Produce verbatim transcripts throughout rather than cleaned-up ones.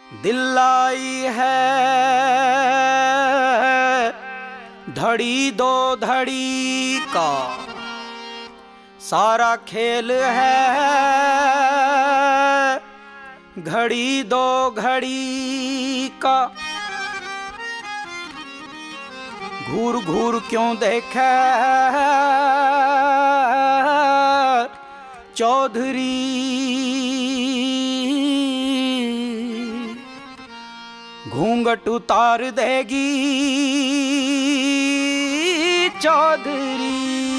दिल आई है धड़ी दो धड़ी का, सारा खेल है घड़ी दो घड़ी का। घूर घूर क्यों देखे चौधरी, घूंघट उतार देगी चौधरी।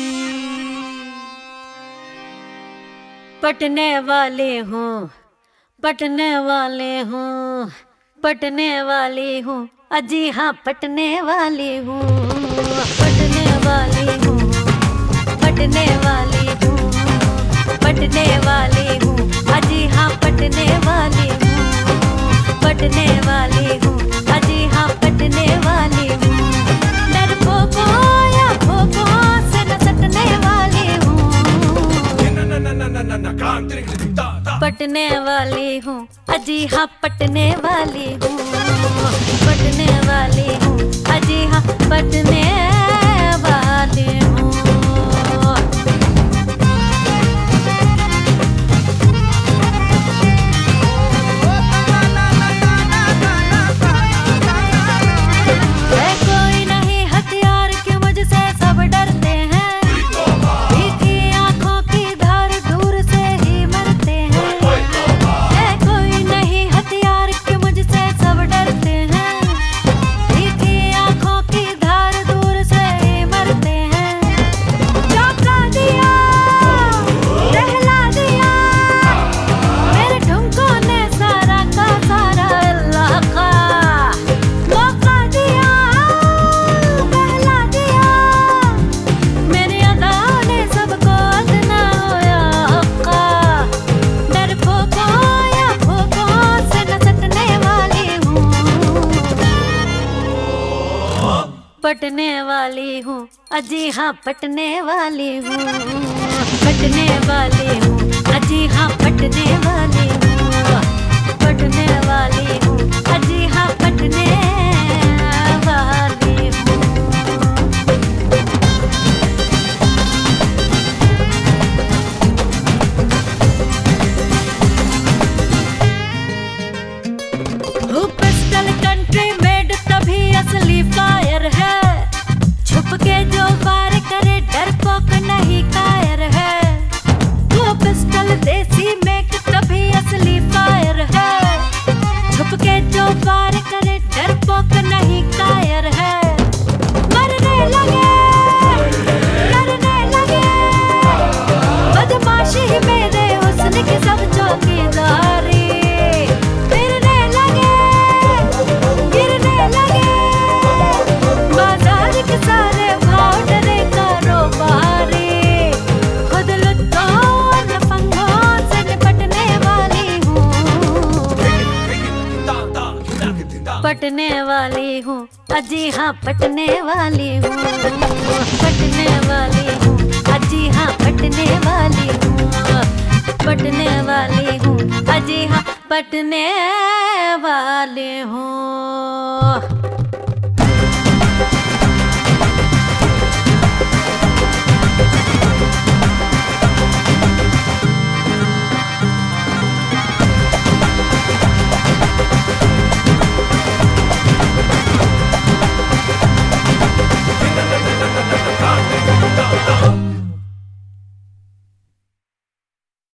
पटने वाले हूँ पटने वाले हूँ पटने वाली हूँ, अजी हाँ पटने वाली हूँ। पटने वाली हूँ पटने वाली हूँ पटने वाली हूँ, अजी हाँ पटने वाली हूँ। पटने वाली हूँ अजी हाँ पटने वाली हूँ। डरपोकों या भोकों से न सटने वाली हूँ। पटने वाली हूँ अजी हाँ पटने वाली हूँ। पटने वाली हूँ अजी हाँ पटने वाली हूँ। कोई नहीं हथियार के मुझसे सब डरते हैं, तीखी आंखों की धार दूर से ही मरते हैं। कोई नहीं हथियार के मुझसे सब डरते हैं, तीखी आंखों की धार दूर से ही मरते हैं। चौंका दिया दहला दिया मेरे ठुमकों ने सारा का सारा इलाका। मौका दिया बहला दिया मेरी अदाओं ने सबको अदना होया हक्का। डरपोकों या भोकों से न सटने वाली हूँ। पटने वाली हूँ अजी हाँ पटने वाली हूँ। पटने वाली हूँ अजी हाँ पटने वाली हूँ। पटने वाली हूँ अजी हाँ पटने वाली हूँ। वो पिस्टल कंट्री मेड तभी असली फायर है, छुप के जो वार करे डरपोक नहीं कायर है। वो पिस्टल देसी मेक तभी असली फायर है, छुप के जो वार करे डरपोक नहीं कायर है। मरने लगे डरने लगे बदमाशी मेरे हुस्न की सब चौकीदारी। फिरने लगे गिरने लगे बाजार के सारे भाव डरे कारोबारी। खुद लुच्चों और लफंगों से निपटने वाली हूँ। पटने वाली हूँ अजी हाँ पटने वाली हूँ। पटने वाली हूँ अजी हाँ पटने वाली हूँ। पटने वाली हूँ अजी हाँ पटने वाली हूँ।